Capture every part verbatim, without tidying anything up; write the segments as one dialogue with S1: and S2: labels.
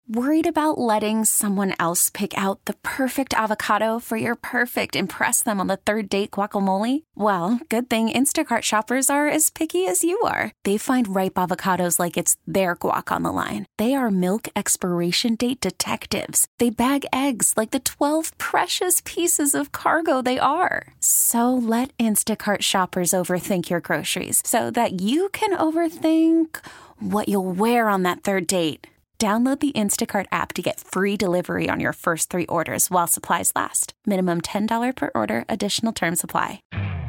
S1: Worried about letting someone else pick out the perfect avocado for your perfect impress them on the third date guacamole? Well, good thing Instacart shoppers are as picky as you are. They find ripe avocados like it's their guac on the line. They are milk expiration date detectives. They bag eggs like the twelve precious pieces of cargo they are. So let Instacart shoppers overthink your groceries so that you can overthink what you'll wear on that third date. Download the Instacart app to get free delivery on your first three orders while supplies last. Minimum ten dollars per order. Additional terms apply.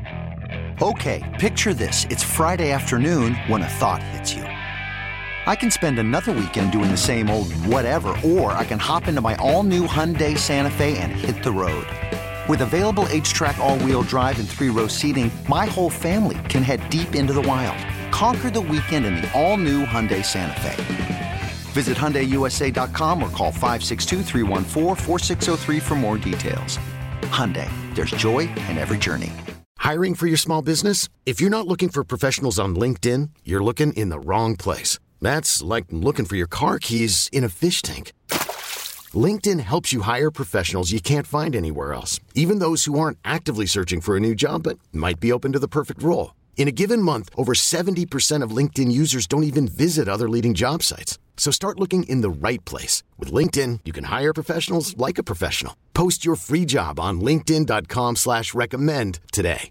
S2: Okay, picture this. It's Friday afternoon when a thought hits you. I can spend another weekend doing the same old whatever, or I can hop into my all-new Hyundai Santa Fe and hit the road. With available H-Track all-wheel drive and three-row seating, my whole family can head deep into the wild. Conquer the weekend in the all-new Hyundai Santa Fe. Visit Hyundai U S A dot com or call five six two, three one four, four six zero three for more details. Hyundai, there's joy in every journey.
S3: Hiring for your small business? If you're not looking for professionals on LinkedIn, you're looking in the wrong place. That's like looking for your car keys in a fish tank. LinkedIn helps you hire professionals you can't find anywhere else, even those who aren't actively searching for a new job but might be open to the perfect role. In a given month, over seventy percent of LinkedIn users don't even visit other leading job sites. So start looking in the right place. With LinkedIn, you can hire professionals like a professional. Post your free job on linkedin dot com slash recommend today.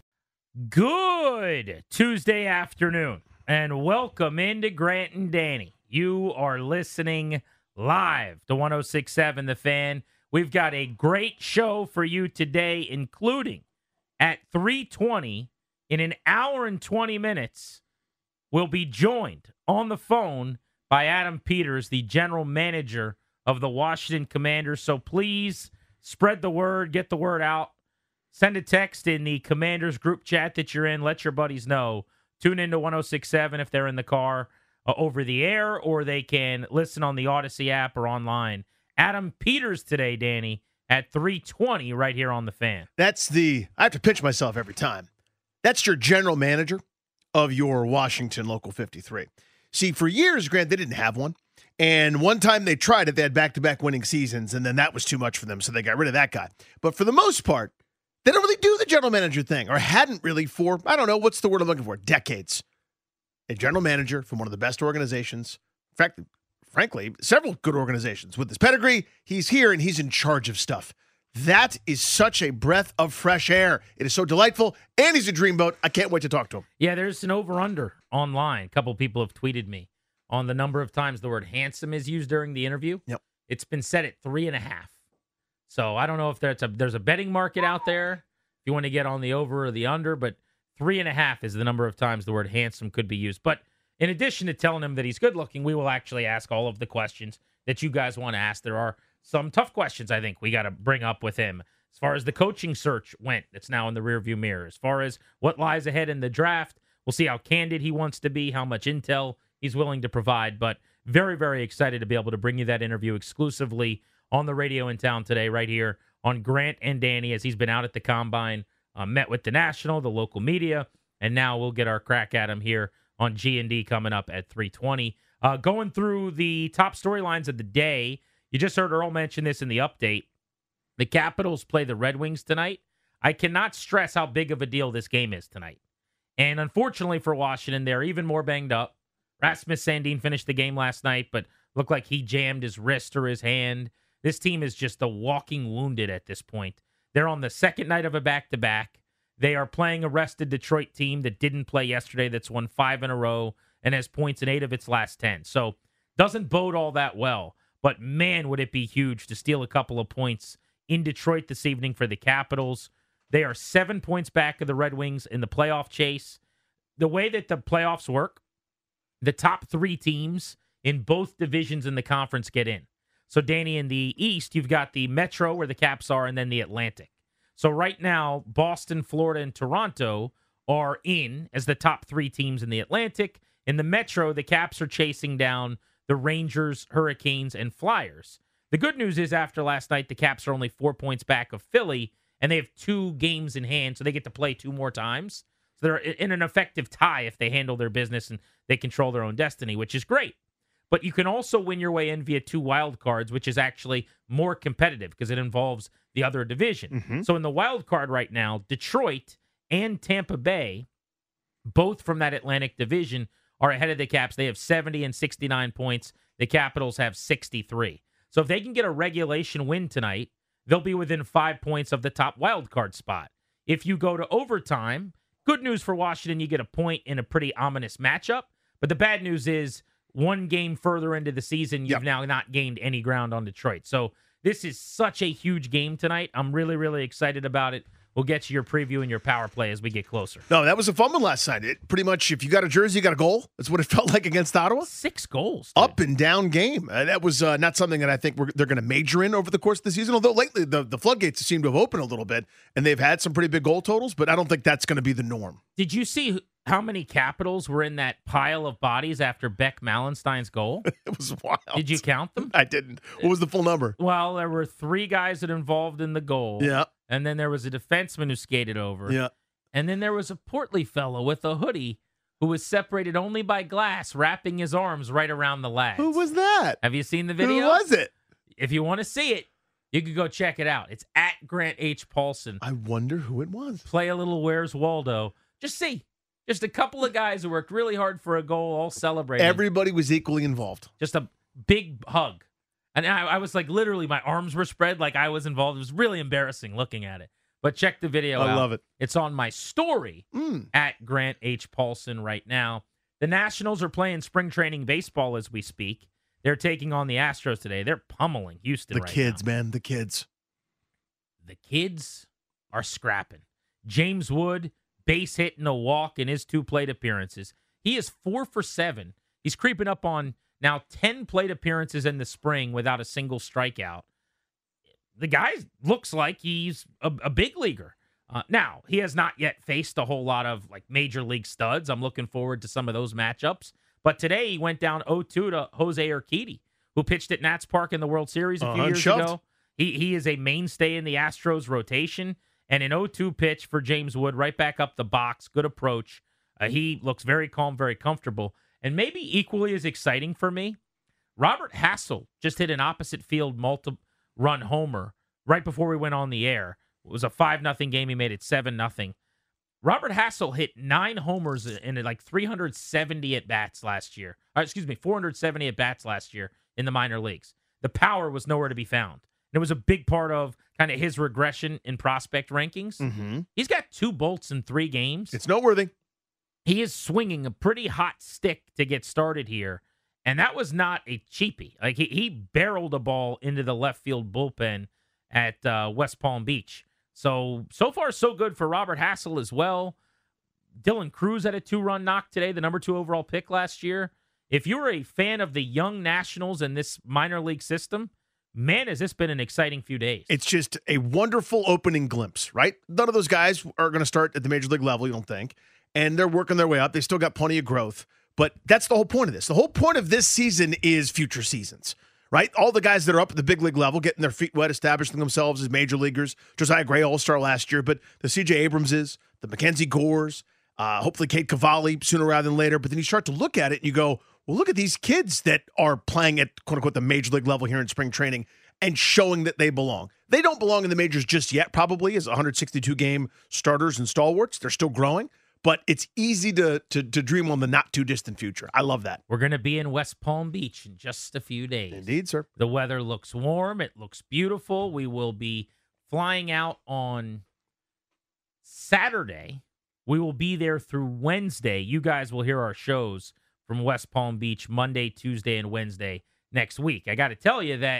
S4: Good Tuesday afternoon, and welcome into Grant and Danny. You are listening live to one oh six point seven The Fan. We've got a great show for you today, including at three twenty, in an hour and twenty minutes, we'll be joined on the phone by Adam Peters, the general manager of the Washington Commanders. So please spread the word, get the word out. Send a text in the Commanders group chat that you're in. Let your buddies know. Tune into one oh six point seven if they're in the car uh, over the air, or they can listen on the Odyssey app or online. Adam Peters today, Danny, at three twenty right here on The Fan.
S5: That's the, I have to pitch myself every time. That's your general manager of your Washington Local fifty-three. See, for years, Grant, they didn't have one. And one time they tried it, they had back-to-back winning seasons, and then that was too much for them, so they got rid of that guy. But for the most part, they don't really do the general manager thing, or hadn't really for, I don't know, what's the word I'm looking for, decades. A general manager from one of the best organizations, in fact, frankly, several good organizations. With his pedigree, he's here, and he's in charge of stuff. That is such a breath of fresh air. It is so delightful, and he's a dreamboat. I can't wait to talk to him.
S4: Yeah, there's an over-under online. A couple people have tweeted me on the number of times the word handsome is used during the interview.
S5: Yep.
S4: It's been set at three and a half. So I don't know if there's a, there's a betting market out there if you want to get on the over or the under, but three and a half is the number of times the word handsome could be used. But in addition to telling him that he's good-looking, we will actually ask all of the questions that you guys want to ask. There are some tough questions, I think, we got to bring up with him. As far as the coaching search went, it's now in the rearview mirror. As far as what lies ahead in the draft, we'll see how candid he wants to be, how much intel he's willing to provide. But very, very excited to be able to bring you that interview exclusively on the radio in town today, right here on Grant and Danny, as he's been out at the Combine, uh, met with the national, the local media, and now we'll get our crack at him here on G and D coming up at three twenty. Uh, going through the top storylines of the day, you just heard Earl mention this in the update. The Capitals play the Red Wings tonight. I cannot stress how big of a deal this game is tonight. And unfortunately for Washington, they're even more banged up. Rasmus Sandin finished the game last night, but looked like he jammed his wrist or his hand. This team is just a walking wounded at this point. They're on the second night of a back-to-back. They are playing a rested Detroit team that didn't play yesterday, that's won five in a row and has points in eight of its last ten. So doesn't bode all that well. But man, would it be huge to steal a couple of points in Detroit this evening for the Capitals. They are seven points back of the Red Wings in the playoff chase. The way that the playoffs work, the top three teams in both divisions in the conference get in. So, Danny, in the East, you've got the Metro where the Caps are, and then the Atlantic. So right now, Boston, Florida, and Toronto are in as the top three teams in the Atlantic. In the Metro, the Caps are chasing down the Rangers, Hurricanes, and Flyers. The good news is after last night, the Caps are only four points back of Philly, and they have two games in hand, so they get to play two more times. So they're in an effective tie if they handle their business and they control their own destiny, which is great. But you can also win your way in via two wild cards, which is actually more competitive because it involves the other division.
S5: Mm-hmm.
S4: So in the wild card right now, Detroit and Tampa Bay, both from that Atlantic division, are ahead of the Caps. They have seventy and sixty-nine points. The Capitals have sixty-three. So if they can get a regulation win tonight, they'll be within five points of the top wild card spot. If you go to overtime, good news for Washington, you get a point in a pretty ominous matchup. But the bad news is one game further into the season, you've
S5: Yep.
S4: now not gained any ground on Detroit. So this is such a huge game tonight. I'm really, really excited about it. We'll get you your preview and your power play as we get closer.
S5: No, that was a fun one last night. It pretty much, if you got a jersey, you got a goal. That's what it felt like against Ottawa.
S4: Six goals. Dude.
S5: Up and down game. Uh, that was uh, not something that I think we're, they're going to major in over the course of the season, although lately the, the floodgates seem to have opened a little bit, and they've had some pretty big goal totals, but I don't think that's going to be the norm.
S4: Did you see how many Capitals were in that pile of bodies after Beck Malenstein's goal?
S5: It was wild.
S4: Did you count them?
S5: I didn't. What was the full number?
S4: Well, there were three guys that involved in the goal.
S5: Yeah.
S4: And then there was a defenseman who skated over.
S5: Yeah.
S4: And then there was a portly fellow with a hoodie who was separated only by glass, wrapping his arms right around the lads.
S5: Who was that?
S4: Have you seen the video?
S5: Who was it?
S4: If you want to see it, you can go check it out. It's at Grant H. Paulson.
S5: I wonder who it was.
S4: Play a little Where's Waldo. Just see. Just a couple of guys who worked really hard for a goal, all celebrating.
S5: Everybody was equally involved.
S4: Just a big hug. And I, I was like, literally, my arms were spread like I was involved. It was really embarrassing looking at it. But check the video out.
S5: I love it.
S4: It's on my story
S5: Mm.
S4: at Grant H. Paulson right now. The Nationals are playing spring training baseball as we speak. They're taking on the Astros today. They're pummeling Houston
S5: The
S4: right
S5: kids,
S4: now.
S5: man. The kids.
S4: The kids are scrapping. James Wood, base hit and a walk in his two plate appearances. He is four for seven. He's creeping up on now ten plate appearances in the spring without a single strikeout. The guy looks like he's a, a big leaguer. Uh, now, he has not yet faced a whole lot of like major league studs. I'm looking forward to some of those matchups. But today he went down oh two to Jose Urquidy, who pitched at Nats Park in the World Series a few
S5: Uh,
S4: years
S5: unshoved.
S4: ago. He he is a mainstay in the Astros rotation. And an oh two pitch for James Wood, right back up the box. Good approach. Uh, he looks very calm, very comfortable. And maybe equally as exciting for me, Robert Hassel just hit an opposite field multi-run homer right before we went on the air. It was a five nothing game. He made it seven nothing. Robert Hassel hit nine homers in like three hundred seventy at-bats last year. Or, excuse me, four hundred seventy at-bats last year in the minor leagues. The power was nowhere to be found. And it was a big part of kind of his regression in prospect rankings.
S5: Mm-hmm.
S4: He's got two bolts in three games.
S5: It's noteworthy.
S4: He is swinging a pretty hot stick to get started here. And that was not a cheapie. Like he, he barreled a ball into the left field bullpen at uh, West Palm Beach. So, so far, so good for Robert Hassel as well. Dylan Cruz had a two-run knock today, the number two overall pick last year. If you're a fan of the young Nationals and this minor league system, man, has this been an exciting few days.
S5: It's just a wonderful opening glimpse, right? None of those guys are going to start at the major league level, you don't think. And they're working their way up. They still got plenty of growth. But that's the whole point of this. The whole point of this season is future seasons, right? All the guys that are up at the big league level, getting their feet wet, establishing themselves as major leaguers. Josiah Gray, all-star last year, but the C J Abramses, the Mackenzie Gores, uh, hopefully Kate Cavalli sooner rather than later. But then you start to look at it and you go, well, look at these kids that are playing at, quote-unquote, the major league level here in spring training and showing that they belong. They don't belong in the majors just yet, probably, as one hundred sixty-two game starters and stalwarts. They're still growing. But it's easy to, to to dream on the not-too-distant future. I love that.
S4: We're going to be in West Palm Beach in just a few days.
S5: Indeed, sir.
S4: The weather looks warm. It looks beautiful. We will be flying out on Saturday. We will be there through Wednesday. You guys will hear our shows from West Palm Beach Monday, Tuesday, and Wednesday next week. I got to tell you that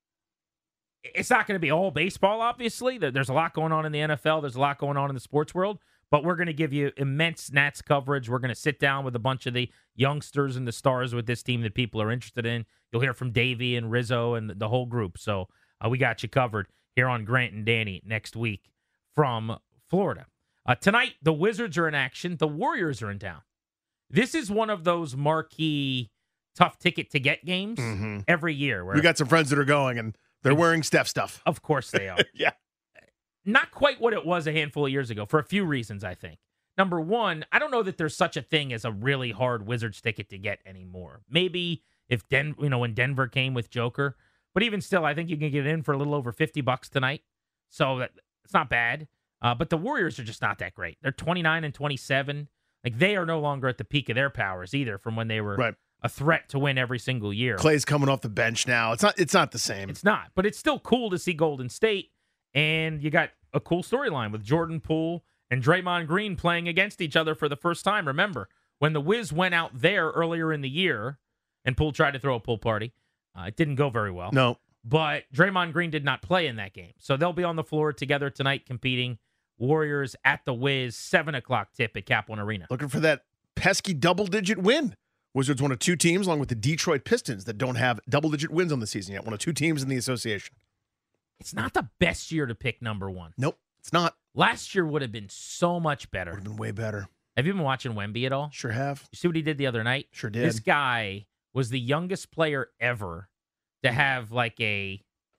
S4: it's not going to be all baseball, obviously. There's a lot going on in the N F L. There's a lot going on in the sports world. But we're going to give you immense Nats coverage. We're going to sit down with a bunch of the youngsters and the stars with this team that people are interested in. You'll hear from Davey and Rizzo and the whole group. So uh, we got you covered here on Grant and Danny next week from Florida. Uh, tonight, the Wizards are in action. The Warriors are in town. This is one of those marquee tough ticket to get games
S5: Mm-hmm.
S4: every year. Where,
S5: We got some friends that are going, and they're wearing Steph stuff.
S4: of course they are.
S5: Yeah.
S4: Not quite what it was a handful of years ago for a few reasons, I think. Number one, I don't know that there's such a thing as a really hard Wizards ticket to get anymore. Maybe if Den, you know, when Denver came with Joker. But even still, I think you can get in for a little over fifty bucks tonight. So that, it's not bad. Uh, but the Warriors are just not that great. They're twenty-nine and twenty-seven. Like, they are no longer at the peak of their powers either from when they were
S5: right.
S4: a threat to win every single year.
S5: Clay's coming off the bench now. It's not it's not the same.
S4: It's not. But it's still cool to see Golden State. And you got a cool storyline with Jordan Poole and Draymond Green playing against each other for the first time. Remember, when the Wiz went out there earlier in the year and Poole tried to throw a pool party, uh, it didn't go very well.
S5: No.
S4: But Draymond Green did not play in that game. So they'll be on the floor together tonight competing. Warriors at the Wiz, seven o'clock tip at Cap One Arena.
S5: Looking for that pesky double-digit win. Wizards one of two teams, along with the Detroit Pistons, that don't have double-digit wins on the season yet. One of two teams in the association.
S4: It's not the best year to pick number one.
S5: Nope, it's not.
S4: Last year would have been so much better.
S5: Would have been way better.
S4: Have you been watching Wemby at all?
S5: Sure have.
S4: You see what he did the other night?
S5: Sure did.
S4: This guy was the youngest player ever to have like a,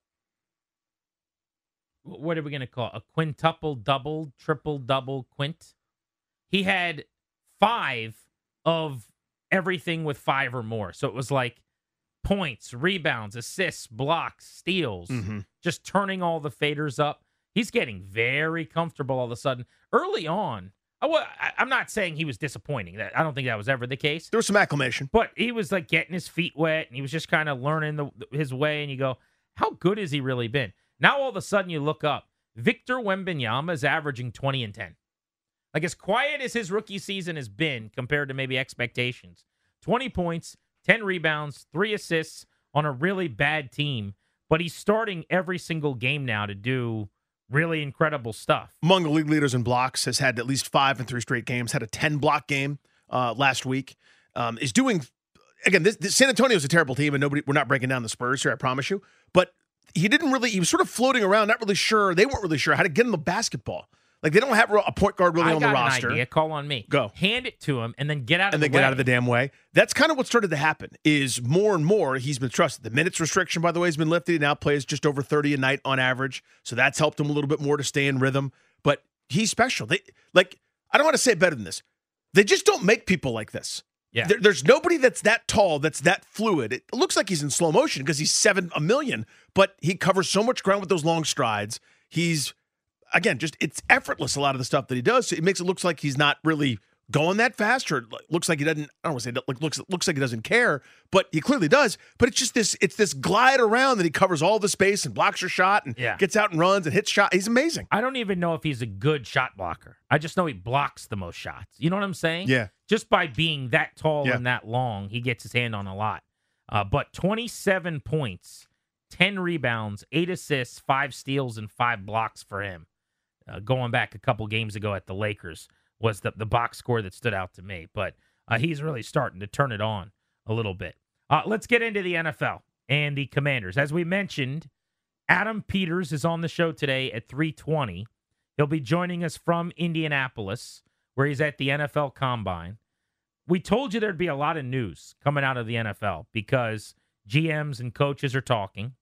S4: what are we going to call it? A quintuple double, triple double, quint. He had five of everything with five or more. So it was like points, rebounds, assists, blocks, steals,
S5: mm-hmm.
S4: just turning all the faders up. He's getting very comfortable all of a sudden. Early on, I, I, I'm not saying he was disappointing. I don't think that was ever the case.
S5: There was some acclamation.
S4: But he was like getting his feet wet, and he was just kind of learning the, his way, and you go, how good has he really been? Now all of a sudden you look up, Victor Wembanyama is averaging twenty and ten. Like, as quiet as his rookie season has been compared to maybe expectations, twenty points, ten rebounds, three assists on a really bad team, but he's starting every single game now to do really incredible stuff.
S5: Among the league leaders in blocks, has had at least five in three straight games, had a ten-block game uh, last week. Um, is doing, again, this, this San Antonio's a terrible team, and nobody we're not breaking down the Spurs here, I promise you. But he didn't really, he was sort of floating around, not really sure, they weren't really sure how to get him the basketball. Like, they don't have a point guard really
S4: I
S5: on the
S4: got
S5: roster.
S4: An idea. Call on me.
S5: Go.
S4: Hand it to him and then get out of
S5: and
S4: the way.
S5: And then get out of the damn way. That's kind of what started to happen, is more and more he's been trusted. The minutes restriction, by the way, has been lifted. He now plays just over thirty a night on average. So that's helped him a little bit more to stay in rhythm. But he's special. They like, I don't want to say it better than this. They just don't make people like this.
S4: Yeah.
S5: There, there's nobody that's that tall, that's that fluid. It looks like he's in slow motion because he's seven a million, but he covers so much ground with those long strides. He's, again, just it's effortless, a lot of the stuff that he does. So it makes it look like he's not really going that fast, or it looks like he doesn't, I don't want to say, like, looks, looks like he doesn't care, but he clearly does. But it's just this, it's this glide around that he covers all the space and blocks your shot and
S4: yeah.
S5: gets out and runs and hits shot. He's amazing.
S4: I don't even know if he's a good shot blocker. I just know he blocks the most shots. You know what I'm saying?
S5: Yeah.
S4: Just by being that tall
S5: yeah.
S4: and that long, he gets his hand on a lot. Uh, but twenty-seven points, ten rebounds, eight assists, five steals, and five blocks for him. Uh, going back a couple games ago at the Lakers was the, the box score that stood out to me. But uh, he's really starting to turn it on a little bit. Uh, let's get into the N F L and the Commanders. As we mentioned, Adam Peters is on the show today at three twenty. He'll be joining us from Indianapolis, where he's at the N F L Combine. We told you there'd be a lot of news coming out of the N F L because G Ms and coaches are talking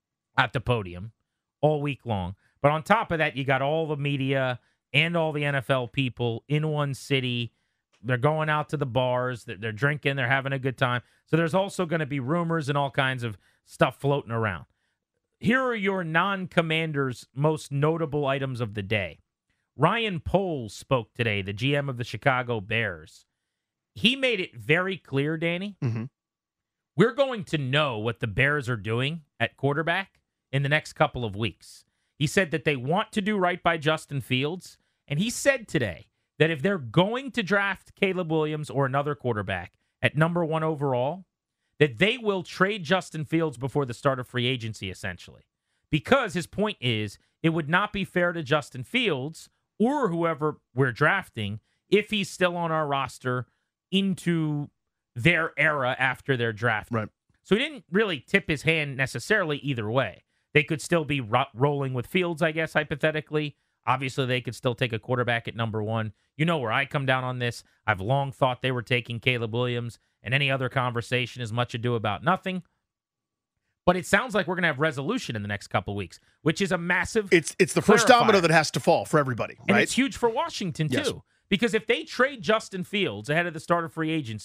S4: at the podium all week long. But on top of that, you got all the media and all the N F L people in one city. They're going out to the bars. They're drinking. They're having a good time. So there's also going to be rumors and all kinds of stuff floating around. Here are your non-Commanders' most notable items of the day. Ryan Poles spoke today, the G M of the Chicago Bears. He made it very clear, Danny,
S5: mm-hmm.
S4: we're going to know what the Bears are doing at quarterback in the next couple of weeks. He said that they want to do right by Justin Fields, and he said today that if they're going to draft Caleb Williams or another quarterback at number one overall, that they will trade Justin Fields before the start of free agency, essentially. Because his point is, it would not be fair to Justin Fields or whoever we're drafting if he's still on our roster into their era after their draft.
S5: Right.
S4: So he didn't really tip his hand necessarily either way. They could still be ro- rolling with Fields, I guess, hypothetically. Obviously, they could still take a quarterback at number one. You know where I come down on this. I've long thought they were taking Caleb Williams, and any other conversation is much ado about nothing. But it sounds like we're going to have resolution in the next couple of weeks, which is a massive
S5: It's it's the first
S4: clarifier.
S5: domino that has to fall for everybody, right?
S4: And it's huge for Washington, too.
S5: Yes.
S4: Because if they trade Justin Fields ahead of the start of free agency,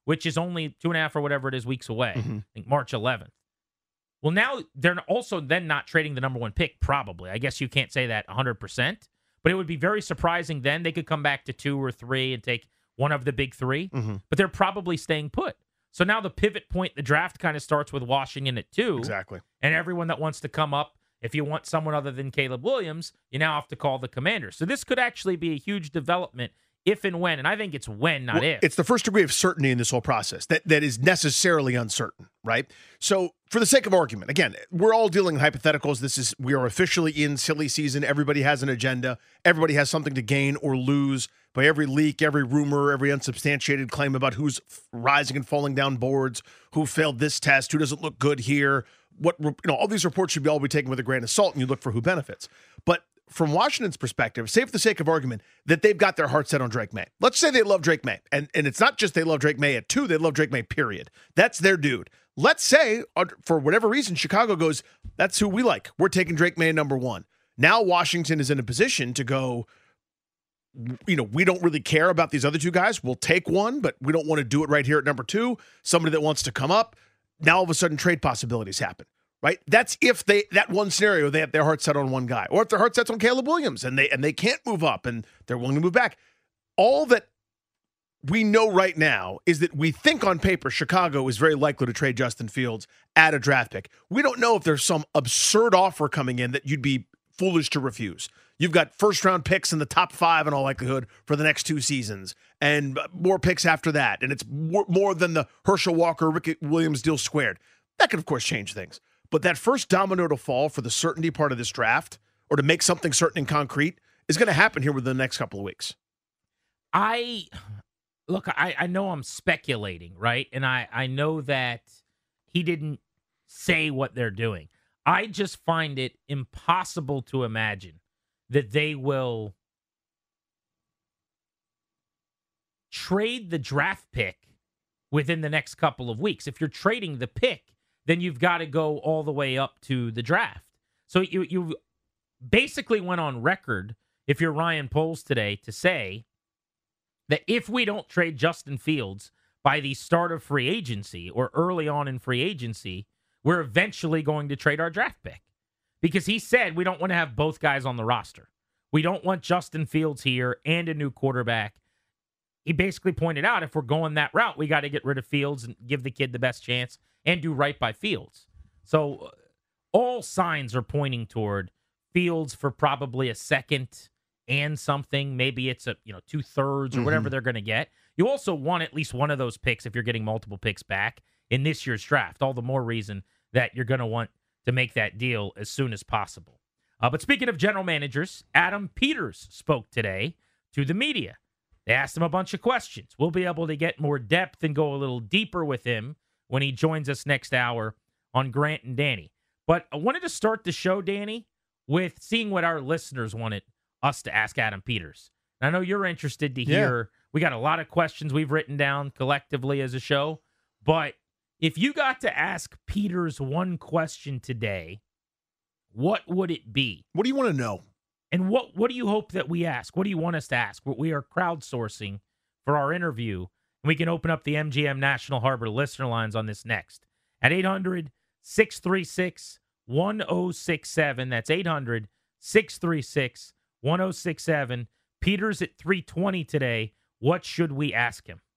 S4: which is only two and a half or whatever it is weeks away.
S5: Mm-hmm.
S4: I think March eleventh. Well, now they're also then not trading the number one pick, probably. I guess you can't say that one hundred percent, but it would be very surprising then. They could come back to two or three and take one of the big three,
S5: mm-hmm.
S4: but they're probably staying put. So now the pivot point, the draft kind of starts with Washington at two.
S5: Exactly.
S4: And everyone that wants to come up, if you want someone other than Caleb Williams, you now have to call the Commanders. So this could actually be a huge development if and when, and I think it's when, not
S5: well,
S4: if.
S5: It's the first degree of certainty in this whole process that, that is necessarily uncertain, right? So for the sake of argument, again, we're all dealing in hypotheticals. This is, we are officially in silly season. Everybody has an agenda. Everybody has something to gain or lose by every leak, every rumor, every unsubstantiated claim about who's rising and falling down boards, who failed this test, who doesn't look good here. What, you know, all these reports should be all be taken with a grain of salt, and you look for who benefits. But from Washington's perspective, say for the sake of argument that they've got their heart set on Drake May. Let's say they love Drake May. And, and it's not just they love Drake May at two, they love Drake May, period. That's their dude. Let's say, for whatever reason, Chicago goes, that's who we like. We're taking Drake May number one. Now Washington is in a position to go, you know, we don't really care about these other two guys. We'll take one, but we don't want to do it right here at number two. Somebody that wants to come up. Now all of a sudden trade possibilities happen. Right? That's if they that one scenario they have their heart set on one guy, or if their heart set's on Caleb Williams and they and they can't move up and they're willing to move back. All that we know right now is that we think on paper Chicago is very likely to trade Justin Fields at a draft pick. We don't know if there's some absurd offer coming in that you'd be foolish to refuse. You've got first round picks in the top five in all likelihood for the next two seasons, and more picks after that, and it's more, more than the Herschel Walker Ricky Williams deal squared. That could of course change things. But that first domino to fall for the certainty part of this draft, or to make something certain and concrete, is going to happen here within the next couple of weeks.
S4: I look, I, I know I'm speculating, right? And I, I know that he didn't say what they're doing. I just find it impossible to imagine that they will trade the draft pick within the next couple of weeks. If you're trading the pick, then you've got to go all the way up to the draft. So you you basically went on record, if you're Ryan Poles today, to say that if we don't trade Justin Fields by the start of free agency or early on in free agency, we're eventually going to trade our draft pick. Because he said we don't want to have both guys on the roster. We don't want Justin Fields here and a new quarterback. He basically pointed out if we're going that route, we got to get rid of Fields and give the kid the best chance and do right by Fields. So uh, all signs are pointing toward Fields for probably a second and something. Maybe it's a you know two thirds or mm-hmm. whatever they're going to get. You also want at least one of those picks if you're getting multiple picks back in this year's draft. All the more reason that you're going to want to make that deal as soon as possible. Uh, but speaking of general managers, Adam Peters spoke today to the media. They asked him a bunch of questions. We'll be able to get more depth and go a little deeper with him when he joins us next hour on Grant and Danny. But I wanted to start the show, Danny, with seeing what our listeners wanted us to ask Adam Peters. And I know you're interested to hear. Yeah. We got a lot of questions we've written down collectively as a show. But if you got to ask Peters one question today, what would it be?
S5: What do you want to know?
S4: And what, what do you hope that we ask? What do you want us to ask? We are crowdsourcing for our interview. And we can open up the M G M National Harbor listener lines on this next. At eight hundred, six three six, one oh six seven. That's eight hundred, six three six, one oh six seven. Peters at three twenty today. What should we ask him?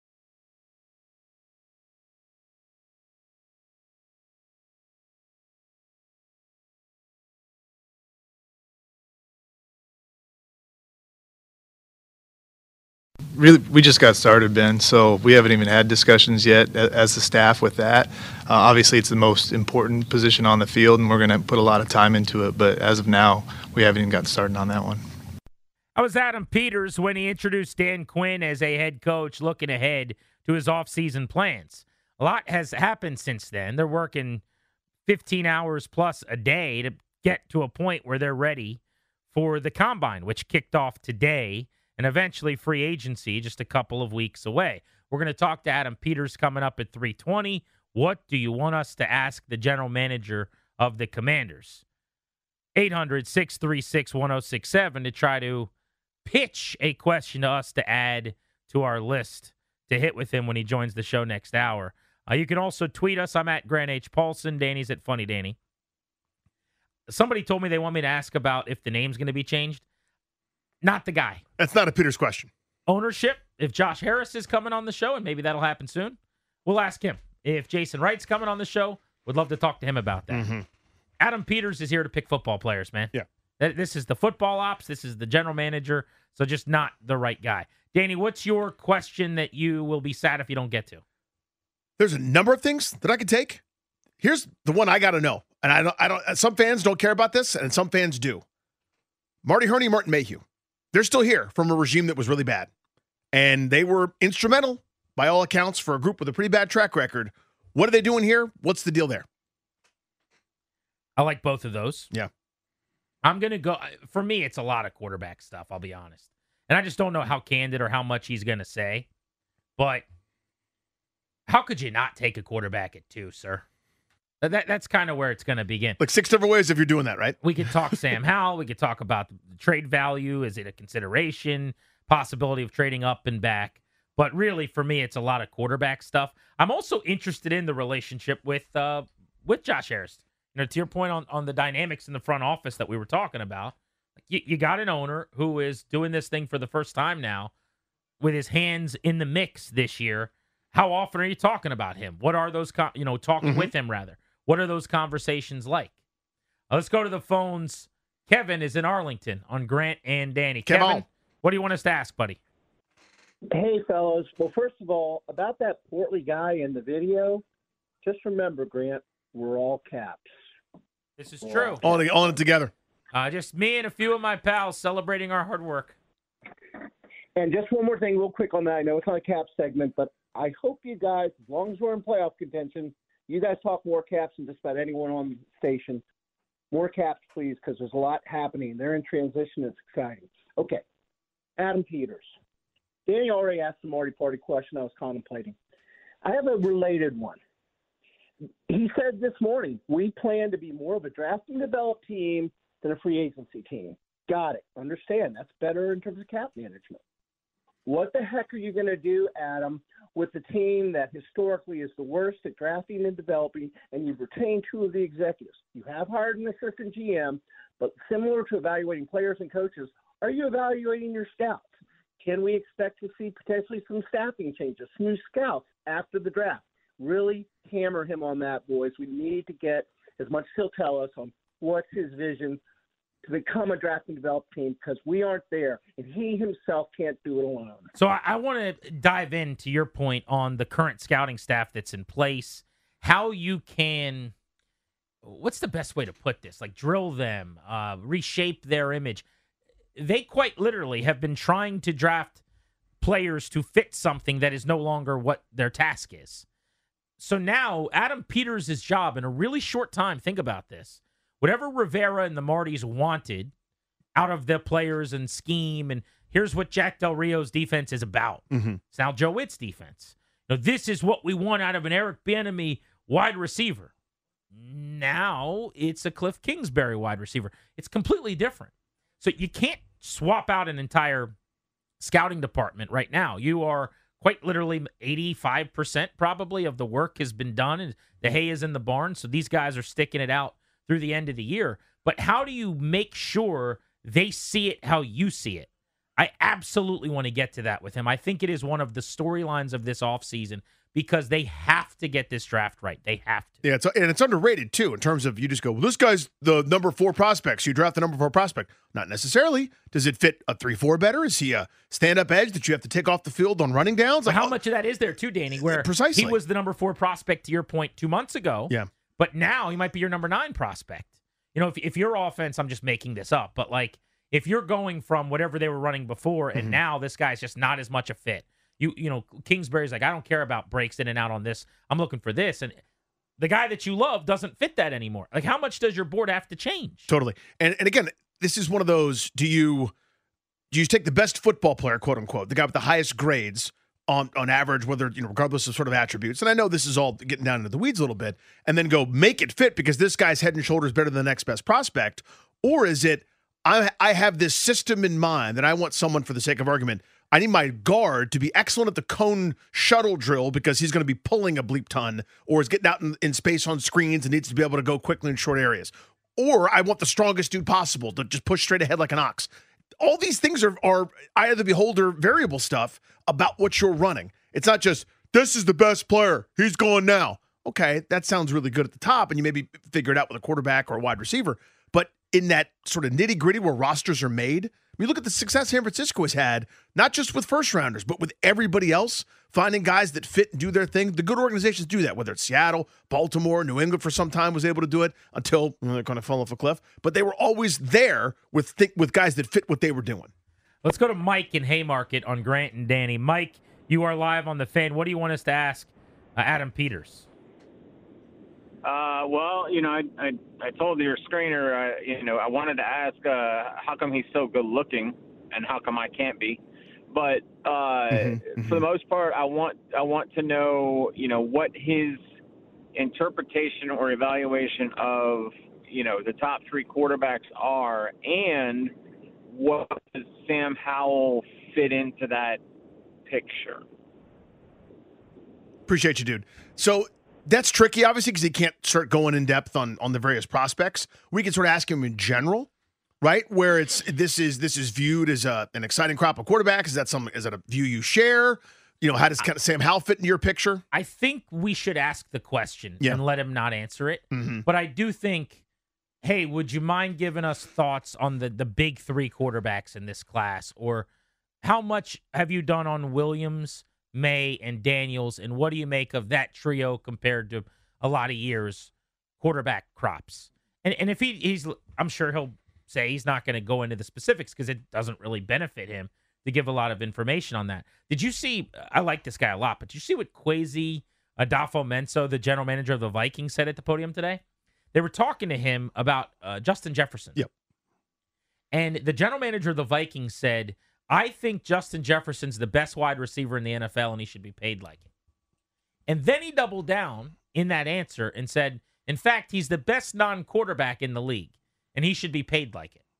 S6: Really, we just got started, Ben, so we haven't even had discussions yet as the staff with that. Uh, obviously, it's the most important position on the field, and we're going to put a lot of time into it, but as of now, we haven't even gotten started on that one.
S4: I was Adam Peters when he introduced Dan Quinn as a head coach looking ahead to his offseason plans. A lot has happened since then. They're working fifteen hours plus a day to get to a point where they're ready for the Combine, which kicked off today, and eventually free agency just a couple of weeks away. We're going to talk to Adam Peters coming up at three twenty. What do you want us to ask the general manager of the Commanders? eight hundred, six three six, one oh six seven to try to pitch a question to us to add to our list to hit with him when he joins the show next hour. Uh, you can also tweet us. I'm at Grant H. Paulson. Danny's at Funny Danny. Somebody told me they want me to ask about if the name's going to be changed. Not the guy.
S5: That's not a Peter's question.
S4: Ownership, if Josh Harris is coming on the show, and maybe that'll happen soon, we'll ask him. If Jason Wright's coming on the show, we'd love to talk to him about that.
S5: Mm-hmm.
S4: Adam Peters is here to pick football players, man.
S5: Yeah.
S4: This is the football ops. This is the general manager. So just not the right guy. Danny, what's your question that you will be sad if you don't get to?
S5: There's a number of things that I could take. Here's the one I got to know. And I don't, I don't, some fans don't care about this, and some fans do. Marty Hurney, Martin Mayhew. They're still here from a regime that was really bad. And they were instrumental, by all accounts, for a group with a pretty bad track record. What are they doing here? What's the deal there?
S4: I like both of those.
S5: Yeah.
S4: I'm going to go. For me, it's a lot of quarterback stuff, I'll be honest. And I just don't know how candid or how much he's going to say. But how could you not take a quarterback at two, sir? That, that's kind of where it's going to begin.
S5: Like six different ways if you're doing that, right?
S4: We could talk Sam Howell. We could talk about the trade value. Is it a consideration? Possibility of trading up and back. But really, for me, it's a lot of quarterback stuff. I'm also interested in the relationship with uh, with Josh Harris. You know, to your point on, on the dynamics in the front office that we were talking about, you, you got an owner who is doing this thing for the first time now with his hands in the mix this year. How often are you talking about him? What are those, co- you know, talking mm-hmm. with him, rather? What are those conversations like? Uh, let's go to the phones. Kevin is in Arlington on Grant and Danny.
S5: Come
S4: Kevin,
S5: on.
S4: What do you want us to ask, buddy?
S7: Hey, fellas. Well, first of all, about that portly guy in the video, just remember, Grant, we're all caps.
S4: This is true.
S5: All, in, all in it together.
S4: Uh, just me and a few of my pals celebrating our hard work.
S7: And just one more thing real quick on that. I know it's not a cap segment, but I hope you guys, as long as we're in playoff contention, you guys talk more caps than just about anyone on the station. More caps, please, because there's a lot happening. They're in transition. It's exciting. Okay. Adam Peters. Danny already asked the Marty Party question I was contemplating. I have a related one. He said this morning, we plan to be more of a draft and develop team than a free agency team. Got it. Understand. That's better in terms of cap management. What the heck are you going to do, Adam, with the team that historically is the worst at drafting and developing, and you've retained two of the executives? You have hired an assistant G M, but similar to evaluating players and coaches, are you evaluating your scouts? Can we expect to see potentially some staffing changes, some new scouts after the draft? Really hammer him on that, boys. We need to get as much as he'll tell us on what's his vision to become a draft and develop team, because we aren't there, and he himself can't do it alone.
S4: So I, I want to dive into your point on the current scouting staff that's in place, how you can, what's the best way to put this? Like drill them, uh, reshape their image. They quite literally have been trying to draft players to fit something that is no longer what their task is. So now Adam Peters' job in a really short time, think about this, whatever Rivera and the Martys wanted out of the players and scheme, and here's what Jack Del Rio's defense is about.
S5: Mm-hmm.
S4: It's now Joe Witt's defense. Now, this is what we want out of an Eric Bieniemy wide receiver. Now it's a Cliff Kingsbury wide receiver. It's completely different. So you can't swap out an entire scouting department right now. You are quite literally eighty-five percent probably of the work has been done, and the hay is in the barn, so these guys are sticking it out through the end of the year. But how do you make sure they see it how you see it? I absolutely want to get to that with him. I think it is one of the storylines of this offseason because they have to get this draft right. They have to.
S5: Yeah, it's, and it's underrated, too, in terms of you just go, well, this guy's the number four prospect, so you draft the number four prospect. Not necessarily. Does it fit a three four better? Is he a stand-up edge that you have to take off the field on running downs?
S4: Like,
S5: like,
S4: how much of that is there, too, Danny, where
S5: precisely.
S4: he was the number four prospect, to your point, two months ago.
S5: Yeah.
S4: But now he might be your number nine prospect. You know, if, if your offense, I'm just making this up, but like if you're going from whatever they were running before and mm-hmm. now this guy's just not as much a fit. You you know, Kingsbury's like, I don't care about breaks in and out on this. I'm looking for this. And the guy that you love doesn't fit that anymore. Like, how much does your board have to change?
S5: Totally. And and again, this is one of those, do you do you take the best football player, quote unquote, the guy with the highest grades on, on average, whether, you know, regardless of sort of attributes, and I know this is all getting down into the weeds a little bit, and then go make it fit because this guy's head and shoulders better than the next best prospect? Or is it, I I have this system in mind that I want someone, for the sake of argument, I need my guard to be excellent at the cone shuttle drill because he's going to be pulling a bleep ton or is getting out in, in space on screens and needs to be able to go quickly in short areas. Or I want the strongest dude possible to just push straight ahead like an ox. All these things are, are eye of the beholder variable stuff about what you're running. It's not just, this is the best player, he's going now. Okay, that sounds really good at the top, and you maybe figure it out with a quarterback or a wide receiver. But in that sort of nitty-gritty where rosters are made, I mean, look at the success San Francisco has had, not just with first-rounders, but with everybody else, finding guys that fit and do their thing. The good organizations do that, whether it's Seattle, Baltimore, New England for some time was able to do it until well, they kind of fell off a cliff. But they were always there with th- with guys that fit what they were doing.
S4: Let's go to Mike in Haymarket on Grant and Danny. Mike, you are live on the Fan. What do you want us to ask uh, Adam Peters?
S8: Uh, well, you know, I, I I told your screener, uh, you know, I wanted to ask uh, how come he's so good looking, and how come I can't be. But uh, mm-hmm. for the most part, I want I want to know, you know, what his interpretation or evaluation of, you know, the top three quarterbacks are, and what does Sam Howell fit into that picture?
S5: Appreciate you, dude. So. That's tricky, obviously, because he can't start going in depth on, on the various prospects. We can sort of ask him in general, right? Where it's this is this is viewed as a, an exciting crop of quarterbacks. Is that some is that a view you share? You know, how does kind of Sam Howell fit into your picture?
S4: I think we should ask the question
S5: yeah.
S4: and let him not answer it.
S5: Mm-hmm.
S4: But I do think, hey, would you mind giving us thoughts on the the big three quarterbacks in this class, or how much have you done on Williams, May, and Daniels, and what do you make of that trio compared to a lot of years quarterback crops? And and if he he's, I'm sure he'll say he's not going to go into the specifics because it doesn't really benefit him to give a lot of information on that. Did you see? I like this guy a lot, but did you see what Kwesi Adofo-Mensah, the general manager of the Vikings, said at the podium today? They were talking to him about uh, Justin Jefferson.
S5: Yep.
S4: And the general manager of the Vikings said, I think Justin Jefferson's the best wide receiver in the N F L, and he should be paid like it. And then he doubled down in that answer and said, in fact, he's the best non-quarterback in the league, and he should be paid like it.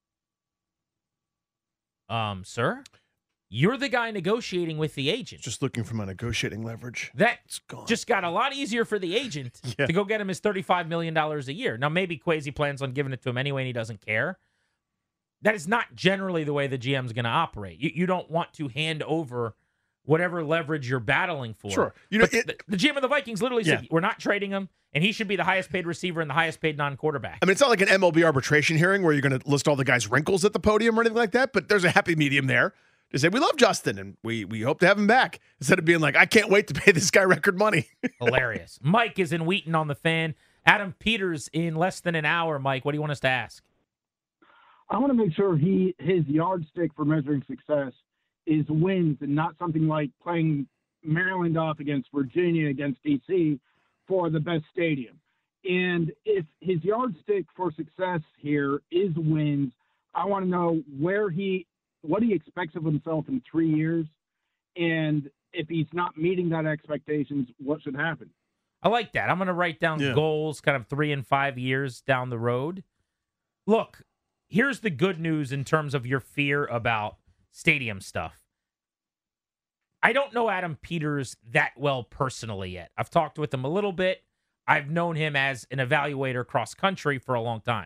S4: Um, sir, you're the guy negotiating with the agent.
S5: Just looking for my negotiating leverage.
S4: That
S5: gone.
S4: Just got a lot easier for the agent
S5: yeah.
S4: to go get him his thirty-five million dollars a year. Now, maybe Kwesi plans on giving it to him anyway, and he doesn't care. That is not generally the way the G M is going to operate. You, you don't want to hand over whatever leverage you're battling for.
S5: Sure. You know, it,
S4: the, the G M of the Vikings literally
S5: yeah.
S4: said, we're not trading him, and he should be the highest paid receiver and the highest paid non-quarterback.
S5: I mean, it's not like an M L B arbitration hearing where you're going to list all the guys' wrinkles at the podium or anything like that, but there's a happy medium there to say, we love Justin, and we we hope to have him back, instead of being like, I can't wait to pay this guy record money.
S4: Hilarious. Mike is in Wheaton on the Fan. Adam Peters in less than an hour. Mike, what do you want us to ask?
S9: I want to make sure he his yardstick for measuring success is wins and not something like playing Maryland off against Virginia, against D C for the best stadium. And if his yardstick for success here is wins, I want to know where he, what he expects of himself in three years. And if he's not meeting that expectations, what should happen?
S4: I like that. I'm going to write down
S5: yeah.
S4: goals kind of three and five years down the road. Look, here's the good news in terms of your fear about stadium stuff. I don't know Adam Peters that well personally yet. I've talked with him a little bit. I've known him as an evaluator cross country for a long time.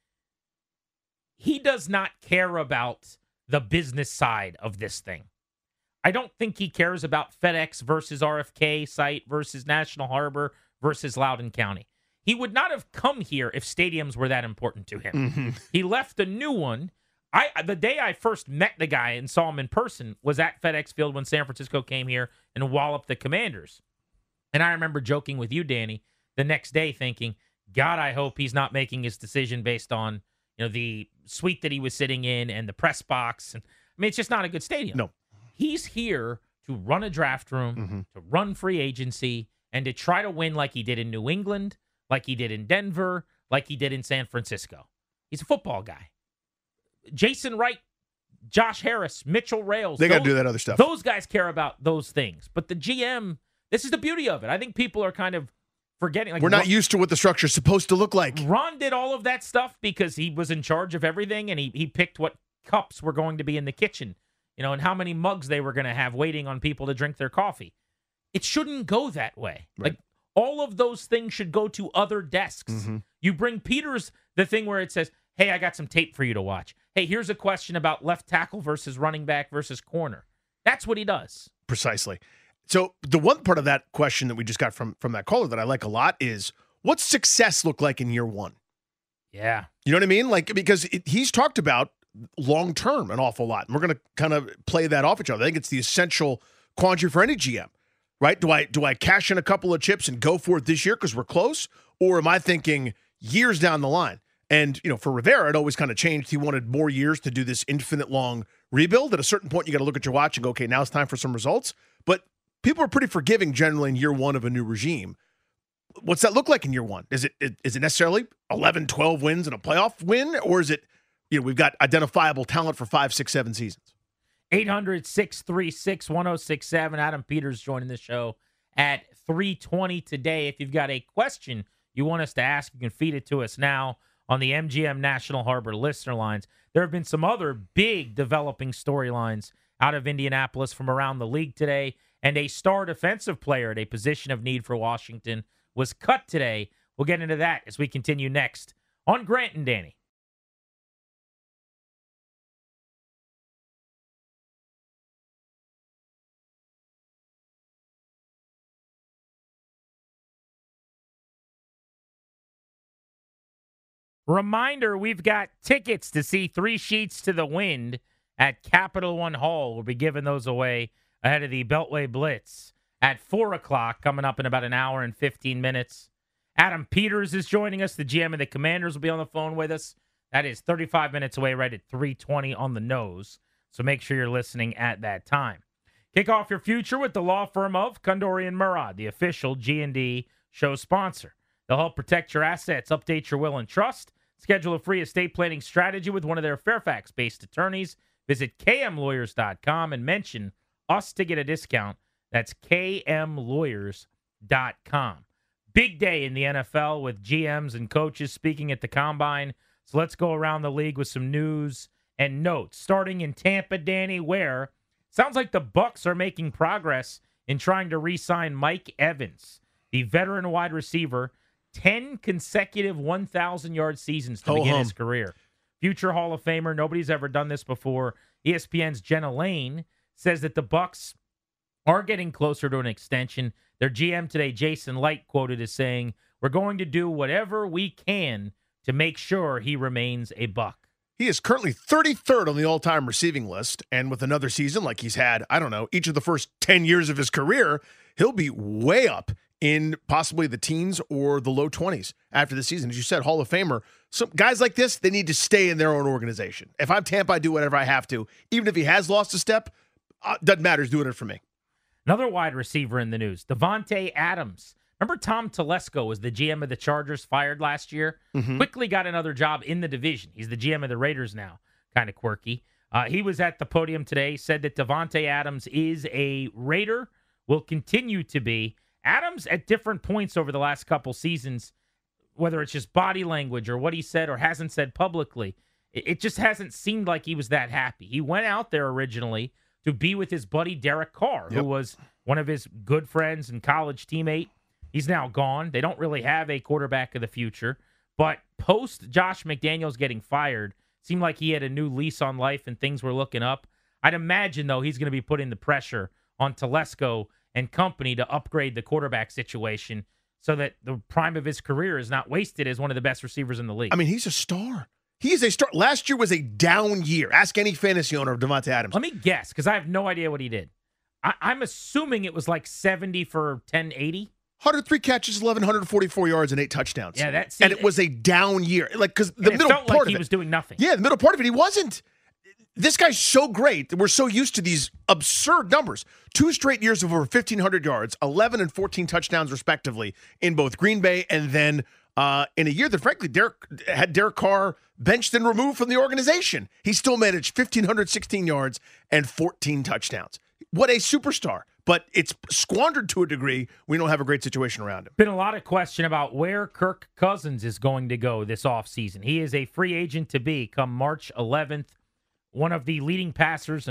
S4: He does not care about the business side of this thing. I don't think he cares about FedEx versus R F K site versus National Harbor versus Loudoun County. He would not have come here if stadiums were that important to him.
S5: Mm-hmm.
S4: He left a new one. I the day I first met the guy and saw him in person was at FedEx Field when San Francisco came here and walloped the Commanders. And I remember joking with you, Danny, the next day thinking, God, I hope he's not making his decision based on, you know, the suite that he was sitting in and the press box. And I mean, it's just not a good stadium.
S5: No.
S4: He's here to run a draft room,
S5: mm-hmm.
S4: to run free agency, and to try to win like he did in New England, like he did in Denver, like he did in San Francisco. He's a football guy. Jason Wright, Josh Harris, Mitchell Rales.
S5: They got to do that other stuff.
S4: Those guys care about those things. But the G M, this is the beauty of it. I think people are kind of forgetting. Like,
S5: We're not
S4: Ron,
S5: used to what the structure is supposed to look like.
S4: Ron did all of that stuff because he was in charge of everything, and he he picked what cups were going to be in the kitchen you know, and how many mugs they were going to have waiting on people to drink their coffee. It shouldn't go that way.
S5: Right.
S4: Like, all of those things should go to other desks.
S5: Mm-hmm.
S4: You bring Peters the thing where it says, hey, I got some tape for you to watch. Hey, here's a question about left tackle versus running back versus corner. That's what he does.
S5: Precisely. So the one part of that question that we just got from, from that caller that I like a lot is, what's success look like in year one?
S4: Yeah.
S5: You know what I mean? Like, because it, he's talked about long-term an awful lot. And we're going to kind of play that off each other. I think it's the essential quandary for any G M, right? Do I, do I cash in a couple of chips and go for it this year because we're close? Or am I thinking years down the line? And, you know, for Rivera, it always kind of changed. He wanted more years to do this infinite long rebuild. At a certain point, you got to look at your watch and go, okay, now it's time for some results. But people are pretty forgiving generally in year one of a new regime. What's that look like in year one? Is it is it necessarily eleven, twelve wins and a playoff win? Or is it, you know, we've got identifiable talent for five, six, seven seasons?
S4: eight hundred, six three six, one oh six seven. Adam Peters joining the show at three twenty today. If you've got a question you want us to ask, you can feed it to us now on the M G M National Harbor listener lines. There have been some other big developing storylines out of Indianapolis from around the league today, and a star defensive player at a position of need for Washington was cut today. We'll get into that as we continue next on Grant and Danny. Reminder, we've got tickets to see Three Sheets to the Wind at Capital One Hall. We'll be giving those away ahead of the Beltway Blitz at four o'clock, coming up in about an hour and fifteen minutes. Adam Peters is joining us. The G M of the Commanders will be on the phone with us. That is thirty-five minutes away, right at three twenty on the nose. So make sure you're listening at that time. Kick off your future with the law firm of Kondori and Murad, the official G and D show sponsor. They'll help protect your assets, update your will and trust. Schedule a free estate planning strategy with one of their Fairfax-based attorneys. Visit k m lawyers dot com and mention us to get a discount. That's k m lawyers dot com. Big day in the N F L with G Ms and coaches speaking at the Combine. So let's go around the league with some news and notes. Starting in Tampa, Danny, where sounds like the Bucs are making progress in trying to re-sign Mike Evans, the veteran wide receiver. ten consecutive one thousand yard seasons to
S5: Ho
S4: begin
S5: hum.
S4: his career. Future Hall of Famer. Nobody's ever done this before. E S P N's Jenna Lane says that the Bucs are getting closer to an extension. Their G M today, Jason Light, quoted as saying, "We're going to do whatever we can to make sure he remains a Buck."
S5: He is currently thirty-third on the all-time receiving list, and with another season like he's had, I don't know, each of the first ten years of his career, he'll be way up in possibly the teens or the low twenties after the season. As you said, Hall of Famer. So guys like this, they need to stay in their own organization. If I'm Tampa, I do whatever I have to. Even if he has lost a step, uh, doesn't matter. He's doing it for me.
S4: Another wide receiver in the news, Devontae Adams. Remember Tom Telesco was the G M of the Chargers, fired last year?
S5: Mm-hmm.
S4: Quickly got another job in the division. He's the G M of the Raiders now. Kind of quirky. Uh, he was at the podium today, said that Devontae Adams is a Raider, will continue to be. Adams, at different points over the last couple seasons, whether it's just body language or what he said or hasn't said publicly, it, it just hasn't seemed like he was that happy. He went out there originally to be with his buddy Derek Carr,
S5: Yep.
S4: who was one of his good friends and college teammate. He's now gone. They don't really have a quarterback of the future. But post Josh McDaniels getting fired, seemed like he had a new lease on life and things were looking up. I'd imagine, though, he's going to be putting the pressure on Telesco and company to upgrade the quarterback situation so that the prime of his career is not wasted as one of the best receivers in the league.
S5: I mean, he's a star. He is a star. Last year was a down year. Ask any fantasy owner of Devontae Adams.
S4: Let me guess, because I have no idea what he did. I- I'm assuming it was like seventy for ten eighty.
S5: one hundred three catches, eleven forty-four yards, and eight touchdowns.
S4: Yeah, that's
S5: and it was a down year. Like, because the
S4: it
S5: middle
S4: felt
S5: part
S4: like
S5: of
S4: he
S5: it,
S4: was doing nothing.
S5: Yeah, the middle part of it, he wasn't. This guy's so great that we're so used to these absurd numbers. Two straight years of over fifteen hundred yards, eleven and fourteen touchdowns, respectively, in both Green Bay and then uh, in a year that, frankly, Derek had Derek Carr benched and removed from the organization. He still managed one thousand five hundred sixteen yards and fourteen touchdowns. What a superstar. But it's squandered to a degree. We don't have a great situation around him.
S4: Been a lot of question about where Kirk Cousins is going to go this offseason. He is a free agent to be come March eleventh. One of the leading passers and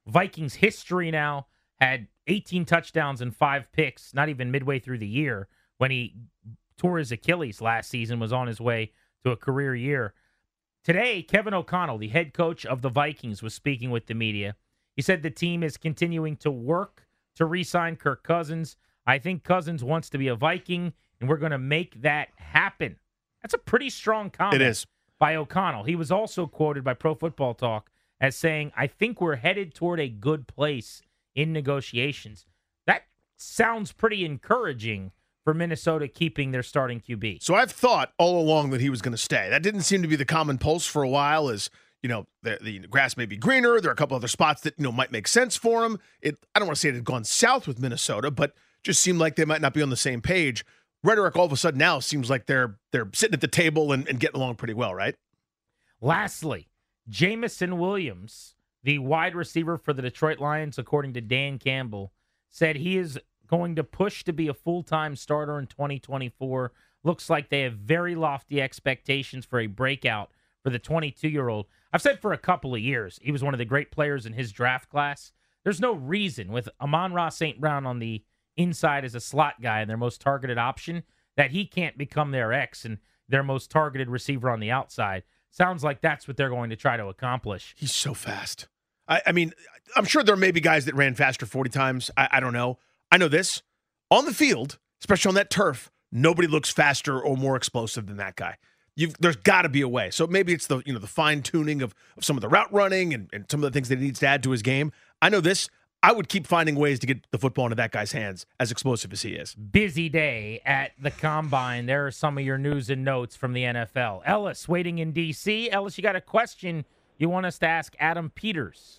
S4: Vikings history now, had eighteen touchdowns and five picks, not even midway through the year when he tore his Achilles last season, was on his way to a career year. Today, Kevin O'Connell, the head coach of the Vikings, was speaking with the media. He said the team is continuing to work to re-sign Kirk Cousins. I think Cousins wants to be a Viking, and we're going to make that happen. That's a pretty strong comment
S5: it is.
S4: by O'Connell. He was also quoted by Pro Football Talk as saying, I think we're headed toward a good place in negotiations. That sounds pretty encouraging for Minnesota keeping their starting Q B.
S5: So I've thought all along that he was going to stay. That didn't seem to be the common pulse for a while, as, you know, the, the grass may be greener. There are a couple other spots that, you know, might make sense for him. It, I don't want to say it had gone south with Minnesota, but just seemed like they might not be on the same page. Rhetoric all of a sudden now seems like they're they're sitting at the table and, and getting along pretty well, right?
S4: Lastly, Jameson Williams, the wide receiver for the Detroit Lions, according to Dan Campbell, said he is going to push to be a full-time starter in twenty twenty-four. Looks like they have very lofty expectations for a breakout for the twenty-two-year-old. I've said for a couple of years, he was one of the great players in his draft class. There's no reason, with Amon-Ra Saint Brown on the inside as a slot guy and their most targeted option, that he can't become their X and their most targeted receiver on the outside. Sounds like that's what they're going to try to accomplish.
S5: He's so fast. I, I mean, I'm sure there may be guys that ran faster forty times. I, I don't know. I know this. On the field, especially on that turf, nobody looks faster or more explosive than that guy. You've, there's got to be a way. So maybe it's the you know the fine tuning of, of some of the route running and, and some of the things that he needs to add to his game. I know this. I would keep finding ways to get the football into that guy's hands, as explosive as he is.
S4: Busy day at the Combine. There are some of your news and notes from the N F L. Ellis waiting in D C. Ellis, you got a question you want us to ask Adam Peters?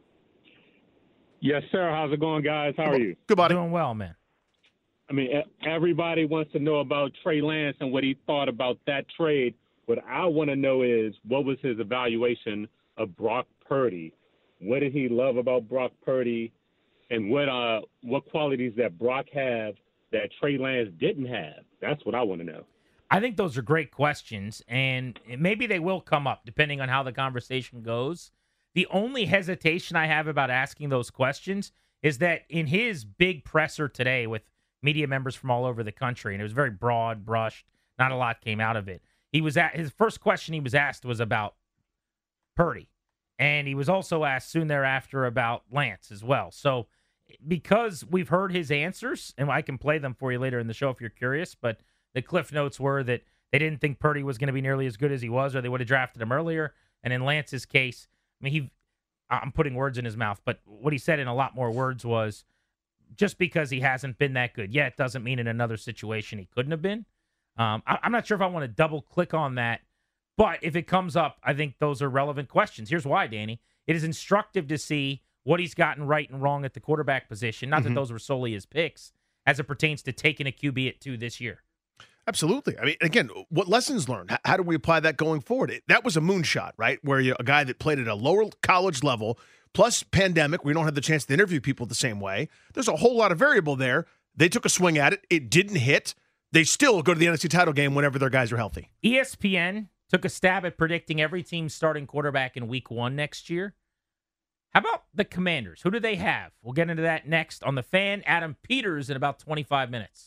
S10: Yes, sir. How's it going, guys? How are you?
S5: Good, buddy.
S4: Doing well, man.
S10: I mean, everybody wants to know about Trey Lance and what he thought about that trade. What I want to know is, what was his evaluation of Brock Purdy? What did he love about Brock Purdy? And what uh what qualities that Brock have that Trey Lance didn't have? That's what I want to know.
S4: I think those are great questions, and maybe they will come up depending on how the conversation goes. The only hesitation I have about asking those questions is that in his big presser today with media members from all over the country, and it was very broad brushed, not a lot came out of it. He was at his first question he was asked was about Purdy, and he was also asked soon thereafter about Lance as well. So because we've heard his answers, and I can play them for you later in the show if you're curious, but the Cliff Notes were that they didn't think Purdy was going to be nearly as good as he was, or they would have drafted him earlier. And in Lance's case, I mean, he, I'm putting words in his mouth, but what he said in a lot more words was, just because he hasn't been that good yet doesn't mean in another situation he couldn't have been. Um, I, I'm not sure if I want to double click on that, but if it comes up, I think those are relevant questions. Here's why, Danny. It is instructive to see what he's gotten right and wrong at the quarterback position. Not mm-hmm. that those were solely his picks, as it pertains to taking a Q B at two this year.
S5: Absolutely. I mean, again, what lessons learned? How do we apply that going forward? It, that was a moonshot, right? Where you, a guy that played at a lower college level, plus pandemic, we don't have the chance to interview people the same way. There's a whole lot of variable there. They took a swing at it. It didn't hit. They still go to the N F C title game whenever their guys are healthy.
S4: E S P N took a stab at predicting every team's starting quarterback in week one next year. How about the Commanders? Who do they have? We'll get into that next on The Fan. Adam Peters in about twenty-five minutes.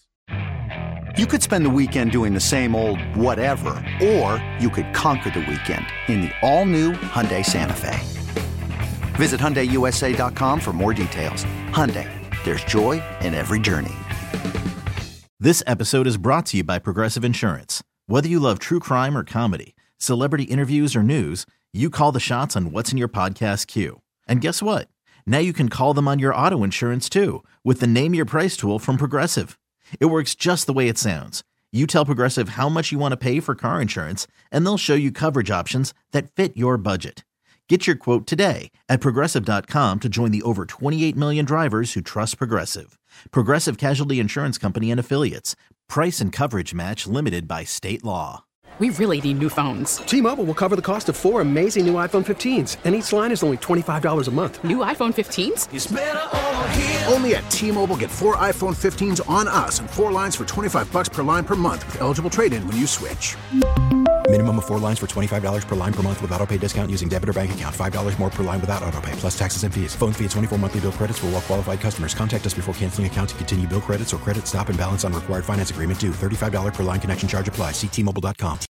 S2: You could spend the weekend doing the same old whatever, or you could conquer the weekend in the all-new Hyundai Santa Fe. Visit Hyundai U S A dot com for more details. Hyundai, there's joy in every journey.
S11: This episode is brought to you by Progressive Insurance. Whether you love true crime or comedy, celebrity interviews or news, you call the shots on what's in your podcast queue. And guess what? Now you can call them on your auto insurance too, with the Name Your Price tool from Progressive. It works just the way it sounds. You tell Progressive how much you want to pay for car insurance, and they'll show you coverage options that fit your budget. Get your quote today at Progressive dot com to join the over twenty-eight million drivers who trust Progressive. Progressive Casualty Insurance Company and Affiliates. Price and coverage match limited by state law.
S12: We really need new phones.
S13: T-Mobile will cover the cost of four amazing new iPhone fifteens, and each line is only twenty-five dollars a month.
S12: New iPhone fifteens?
S14: It's better over here. Only at T-Mobile, get four iPhone fifteens on us and four lines for twenty-five bucks per line per month with eligible trade-in when you switch.
S15: Minimum of four lines for twenty-five dollars per line per month with auto pay discount using debit or bank account. five dollars more per line without auto pay, plus taxes and fees. Phone fee at twenty-four monthly bill credits for well qualified customers. Contact us before canceling account to continue bill credits or credit stop and balance on required finance agreement due. thirty-five dollars per line connection charge applies. See T Mobile dot com.